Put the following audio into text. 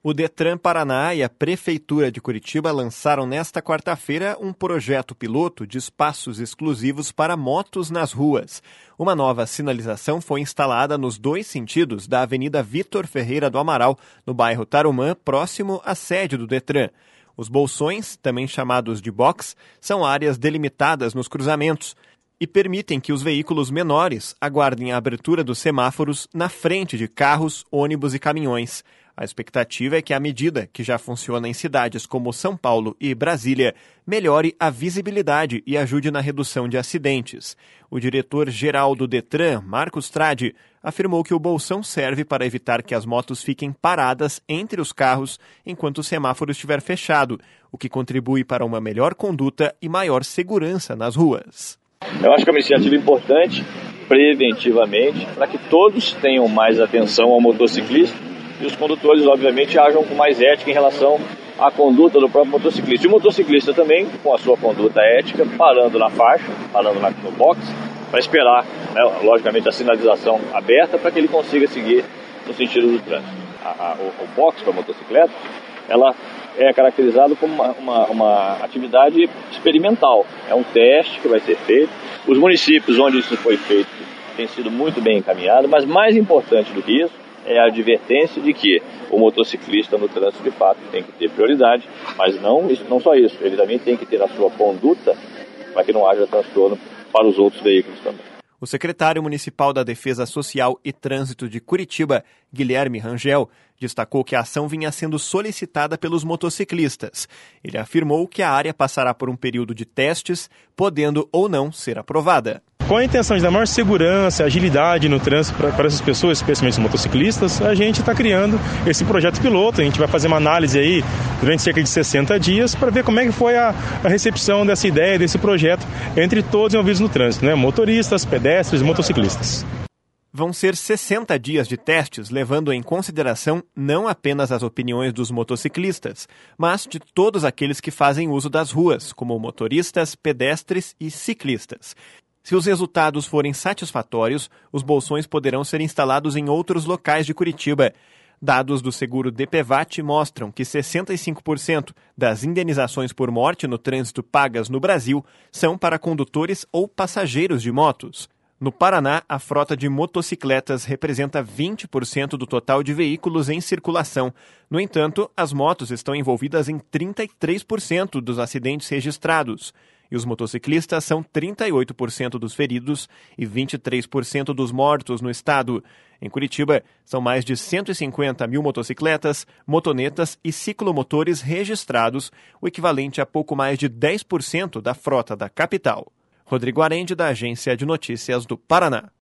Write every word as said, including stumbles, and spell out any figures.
O Detran Paraná e a Prefeitura de Curitiba lançaram nesta quarta-feira um projeto piloto de espaços exclusivos para motos nas ruas. Uma nova sinalização foi instalada nos dois sentidos da Avenida Vitor Ferreira do Amaral, no bairro Tarumã, próximo à sede do Detran. Os bolsões, também chamados de box, são áreas delimitadas nos cruzamentos e permitem que os veículos menores aguardem a abertura dos semáforos na frente de carros, ônibus e caminhões. A expectativa é que a medida, que já funciona em cidades como São Paulo e Brasília, melhore a visibilidade e ajude na redução de acidentes. O diretor-geral do Detran, Marcos Tradi, afirmou que o bolsão serve para evitar que as motos fiquem paradas entre os carros enquanto o semáforo estiver fechado, o que contribui para uma melhor conduta e maior segurança nas ruas. Eu acho que é uma iniciativa importante, preventivamente, para que todos tenham mais atenção ao motociclista e os condutores, obviamente, ajam com mais ética em relação à conduta do próprio motociclista. E o motociclista também, com a sua conduta ética, parando na faixa, parando na, no box, para esperar, né, logicamente, a sinalização aberta para que ele consiga seguir no sentido do trânsito. A, a, o, o box para a motocicleta, ela é caracterizado como uma, uma, uma atividade experimental. É um teste que vai ser feito. Os municípios onde isso foi feito têm sido muito bem encaminhados, mas mais importante do que isso é a advertência de que o motociclista no trânsito de fato tem que ter prioridade, mas não, não só isso, ele também tem que ter a sua conduta para que não haja transtorno para os outros veículos também. O secretário municipal da Defesa Social e Trânsito de Curitiba, Guilherme Rangel, destacou que a ação vinha sendo solicitada pelos motociclistas. Ele afirmou que a área passará por um período de testes, podendo ou não ser aprovada. Com a intenção de dar maior segurança, agilidade no trânsito para essas pessoas, especialmente os motociclistas, a gente está criando esse projeto piloto. A gente vai fazer uma análise aí durante cerca de sessenta dias para ver como é que foi a, a recepção dessa ideia, desse projeto entre todos envolvidos no trânsito, né? Motoristas, pedestres e motociclistas. Vão ser sessenta dias de testes, levando em consideração não apenas as opiniões dos motociclistas, mas de todos aqueles que fazem uso das ruas, como motoristas, pedestres e ciclistas. Se os resultados forem satisfatórios, os bolsões poderão ser instalados em outros locais de Curitiba. Dados do seguro D P V A T mostram que sessenta e cinco por cento das indenizações por morte no trânsito pagas no Brasil são para condutores ou passageiros de motos. No Paraná, a frota de motocicletas representa vinte por cento do total de veículos em circulação. No entanto, as motos estão envolvidas em trinta e três por cento dos acidentes registrados. E os motociclistas são trinta e oito por cento dos feridos e vinte e três por cento dos mortos no estado. Em Curitiba, são mais de cento e cinquenta mil motocicletas, motonetas e ciclomotores registrados, o equivalente a pouco mais de dez por cento da frota da capital. Rodrigo Arende, da Agência de Notícias do Paraná.